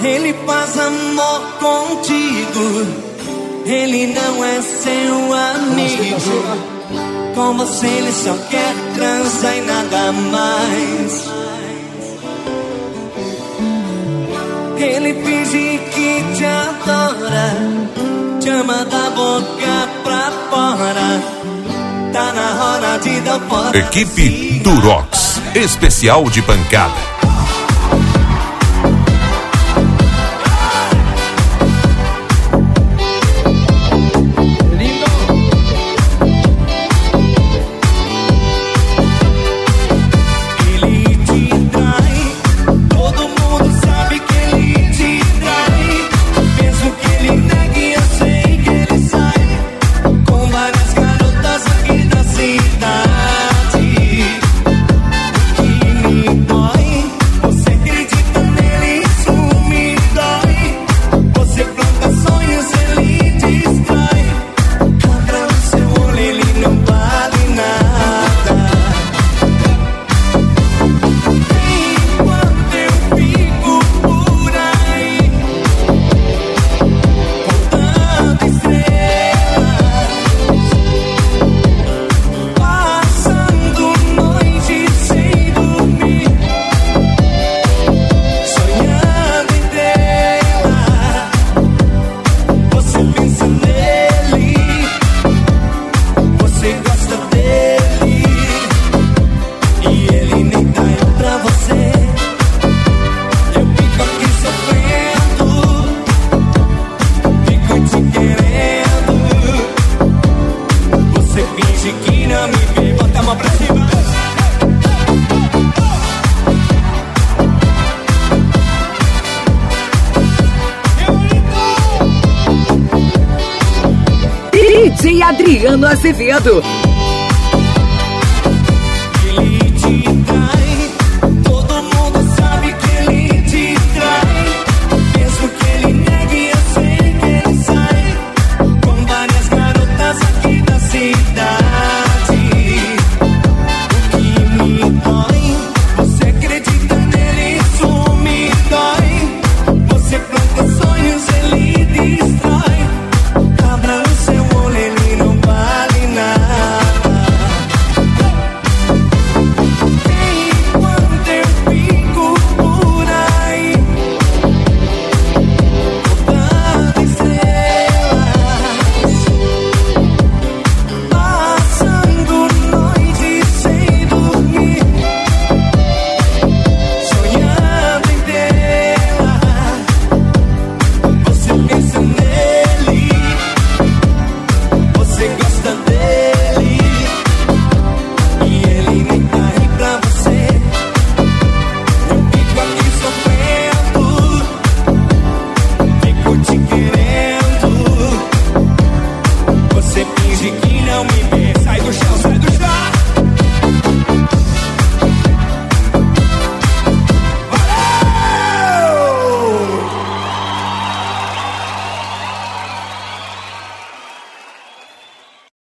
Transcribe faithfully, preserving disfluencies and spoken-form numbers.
Ele faz amor contigo, ele não é seu amigo. Com você ele só quer transar e nada mais. Ele finge que te adora, te ama da boca pra fora. Tá na hora de dar fora. Equipe Durox, especial de pancada. D J Adriano Azevedo.